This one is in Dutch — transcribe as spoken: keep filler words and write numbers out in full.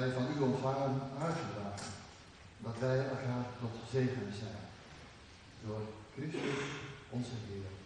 wij van u ontvangen uitgedragen, dat wij elkaar tot zegen zijn. Door Christus onze Heer.